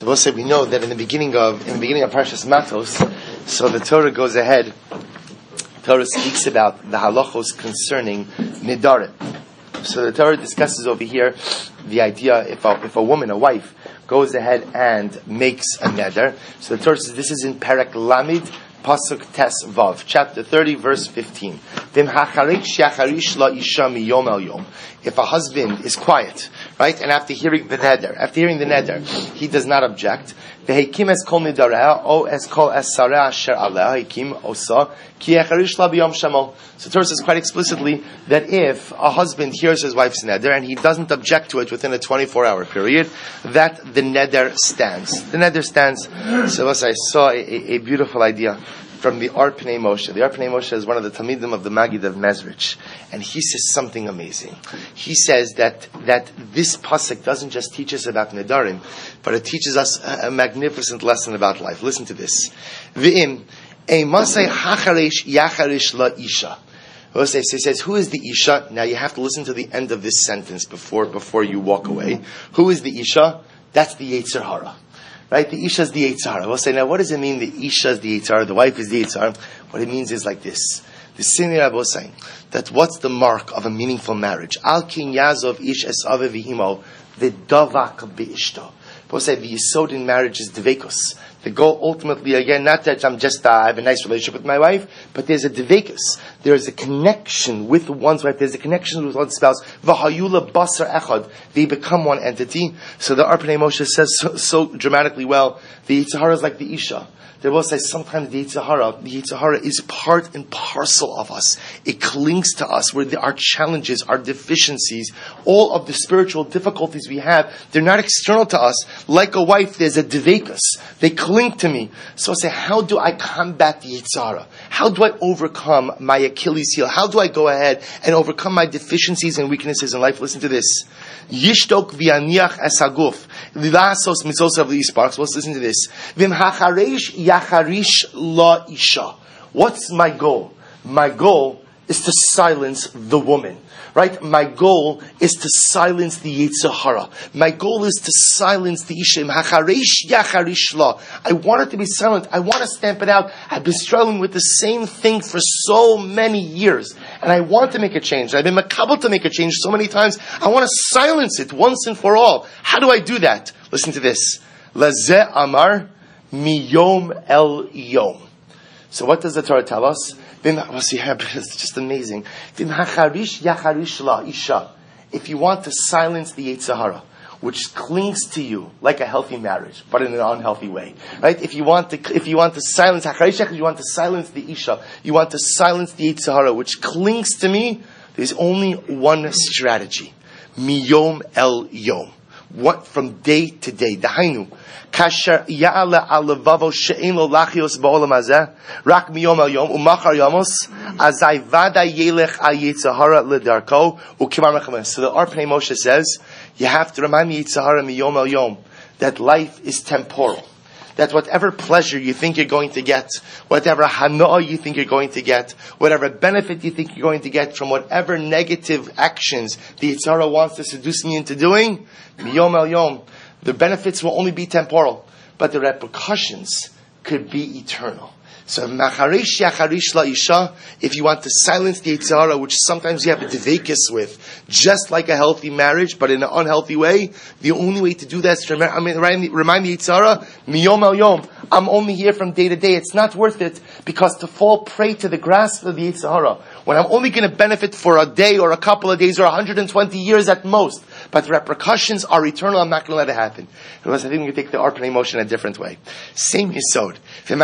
So we'll say we know that in the beginning of Parshas Matos, so the Torah goes ahead. Torah speaks about the halachos concerning nidarim. So the Torah discusses over here the idea if a woman, a wife, goes ahead and makes a neder. So the Torah says this is in Perek Lamid, Pasuk Tes Vav, chapter 30, verse 15. If a husband is quiet, right, and after hearing the neder, he does not object. So the Torah says quite explicitly that if a husband hears his wife's neder and he doesn't object to it within a 24-hour period, that the neder stands. The neder stands. So as I saw a beautiful idea from the Or Pnei Moshe. The Or Pnei Moshe is one of the Talmidim of the Maggid of Mezrich, and he says something amazing. He says that this pasuk doesn't just teach us about nedarim, but it teaches us a magnificent lesson about life. Listen to this. V'im emasei hacharesh yacharish la isha. He says, who is the isha? Now you have to listen to the end of this sentence before you walk away. Who is the isha? That's the Yetzer Hara. Right? The Isha is the Yetzer Hara. We'll say, now what does it mean the Isha is the Yetzer Hara, the wife is the Yetzer Hara? What it means is like this. The Sini Rabbi was saying that what's the mark of a meaningful marriage? Al kin yazov ish es ave v'himo v'davak b'ishto. We'll say the yesod in marriage is dvekus. The goal ultimately, again, not that I'm just, I have a nice relationship with my wife, but there's a dvekus. There's a connection with one's wife. There's a connection with one's spouse. V'hayula basar echad. They become one entity. So the Or Pnei Moshe says so dramatically well, the Yetzer Hara is like the Isha. They will say sometimes the Yetzer Hara is part and parcel of us. It clings to us, where our challenges, our deficiencies, all of the spiritual difficulties we have, they're not external to us. Like a wife, there's a dvekus. They cling to me. So I say, how do I combat the Yetzer Hara? How do I overcome my Achilles heel? How do I go ahead and overcome my deficiencies and weaknesses in life? Listen to this. Yishtok v'yaniach es haguf lilasos mitzosav li'isparks. Let's listen to this. V'im hachareish yacharish la isha. What's my goal? My goal is to silence the woman. Right? My goal is to silence the Yetzer Hara. My goal is to silence the Isha. Hachareish yacharish la. I want it to be silent. I want to stamp it out. I've been struggling with the same thing for so many years. And I want to make a change. I've been makabel to make a change so many times. I want to silence it once and for all. How do I do that? Listen to this. Lazeh amar miyom el yom. So what does the Torah tell us? It's just amazing. If you want to silence the Yetzer Hara, which clings to you like a healthy marriage, but in an unhealthy way, right? If you want to silence, you want to silence the Isha, you want to silence the Yetzer Hara, which clings to me, there's only one strategy. Miyom el yom. What from day to day? Dahainu. Kasher ya'ala alavavo she'en lo lachios ba'olam hazeh rak miyom el yom umachar yamos azai vada yelech al Yetzer Hara ledarko ukimar mechames. So the Or Pnei Moshe says you have to remind the Yetzer Hara miyom el yom that life is temporal. That whatever pleasure you think you're going to get, whatever hana'ah you think you're going to get, whatever benefit you think you're going to get from whatever negative actions the Yetzer Hara wants to seduce me into doing, miyom el yom, the benefits will only be temporal, but the repercussions could be eternal. So, macharesh yacharish la isha, if you want to silence the Yetzer Hara, which sometimes you have a devekus with, just like a healthy marriage, but in an unhealthy way, the only way to do that is to remind the Yetzer Hara, miyom el yom, I'm only here from day to day. It's not worth it, because to fall prey to the grasp of the Yetzer Hara, when I'm only going to benefit for a day or a couple of days or 120 years at most, but the repercussions are eternal, I'm not going to let it happen. Unless I think we can take the Or Pnei Moshe in a different way. Same yesod.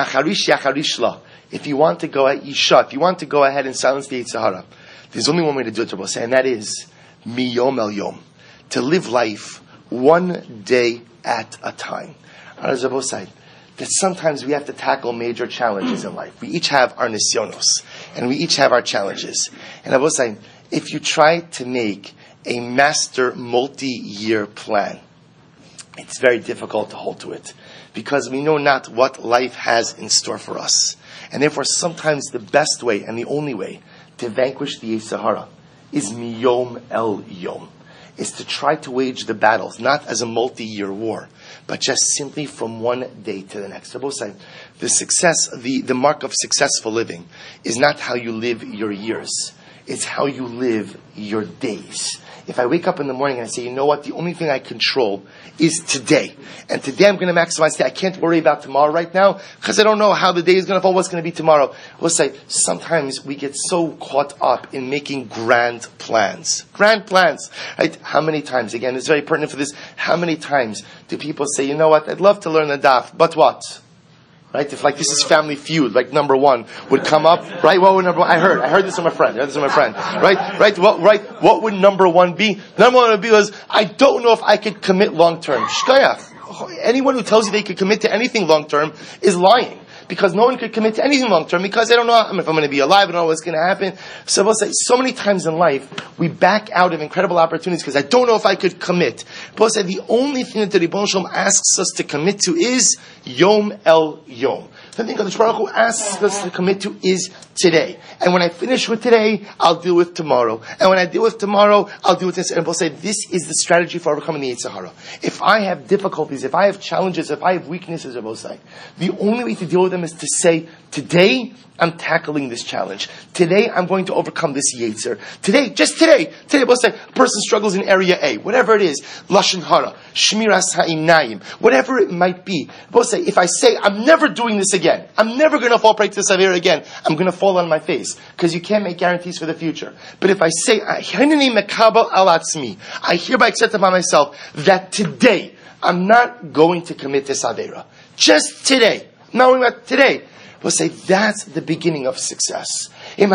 If you want to go ahead, Isha, if you want to go ahead and silence the Yetzer Hara, there's only one way to do it, and that is miyom el yom. To live life one day at a time. That sometimes we have to tackle major challenges in life. We each have our nisyonos, and we each have our challenges. And I was saying, if you try to make a master multi-year plan, it's very difficult to hold to it, because we know not what life has in store for us. And therefore, sometimes the best way and the only way to vanquish the Yetzer Hara is miyom el yom, is to try to wage the battles, not as a multi-year war, but just simply from one day to the next. Rabbi say, the mark of successful living is not how you live your years. It's how you live your days. If I wake up in the morning and I say, you know what, the only thing I control is today. And today I'm going to maximize today. I can't worry about tomorrow right now because I don't know how the day is going to fall, what's going to be tomorrow. We'll say, sometimes we get so caught up in making grand plans. Grand plans. Right? How many times, again, it's very pertinent for this, how many times do people say, you know what, I'd love to learn the daf, but what? Right? If like this is Family Feud, like number one would come up, right? What would number one? I heard this from a friend. Right? What would number one be? Number one would be was, I don't know if I could commit long term. Shkayach. Anyone who tells you they could commit to anything long term is lying. Because no one could commit to anything long term because they don't know if I'm going to be alive, I don't know what's going to happen. So we'll say, so many times in life, we back out of incredible opportunities because I don't know if I could commit. But we'll say, the only thing that the Ribbon Shalom asks us to commit to is Yom El Yom. The thing that Baruch Hu asks us to commit to is today. And when I finish with today, I'll deal with tomorrow. And when I deal with tomorrow, I'll deal with this. And we'll say, this is the strategy for overcoming the Yetzer Hara. If I have difficulties, if I have challenges, if I have weaknesses, we'll say, the only way to deal with them is to say, today, I'm tackling this challenge. Today, I'm going to overcome this Yetzer. Today, we'll say, a person struggles in area A, whatever it is, Lashon Hara, Shmiras Ha'inayim, whatever it might be. We'll say, if I say, I'm never doing this again, I'm never going to fall prey to this Avera again, I'm going to fall on my face, because you can't make guarantees for the future. But if I say, I hereby accept upon myself that today, I'm not going to commit this Avera. Just today. Not only about today. We'll say that's the beginning of success. If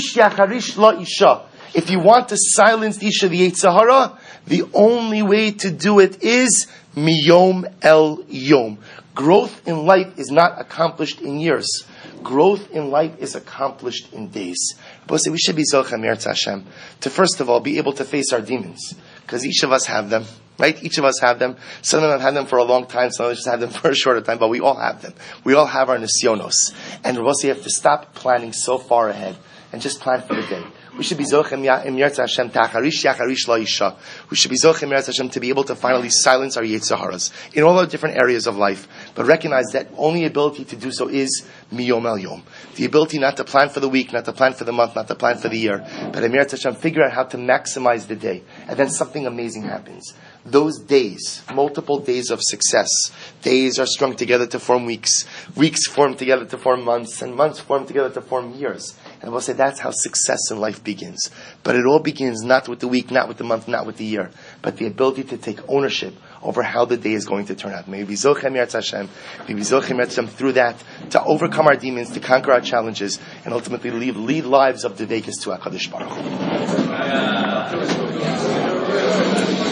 you want to silence the Isha, the Yetzer Hara, the only way to do it is Miyom El Yom. Growth in life is not accomplished in years. Growth in life is accomplished in days. We'll say we should be Zocheh Me'eretz Hashem to first of all be able to face our demons. Because each of us have them. Right? Each of us have them. Some of them have had them for a long time, some of us just have them for a shorter time, but we all have them. We all have our nisyonos. And we also have to stop planning so far ahead and just plan for the day. We should be Zocheh Me'eretz Hashem Ta'acharish Yacharish La'isha. We should be Zocheh Me'eretz Hashem to be able to finally silence our Yetzer Haras in all our different areas of life. But recognize that only ability to do so is Miyom El Yom. The ability not to plan for the week, not to plan for the month, not to plan for the year. But Me'eretz Hashem, figure out how to maximize the day. And then something amazing happens. Those days, multiple days of success, days are strung together to form weeks, weeks form together to form months, and months form together to form years. And we'll say that's how success in life begins. But it all begins not with the week, not with the month, not with the year, but the ability to take ownership over how the day is going to turn out. May we be Zocheh Me'eretz Hashem, may we be Zocheh Me'eretz Hashem through that, to overcome our demons, to conquer our challenges, and ultimately lead lives of Devekus to HaKadosh Baruch Hu.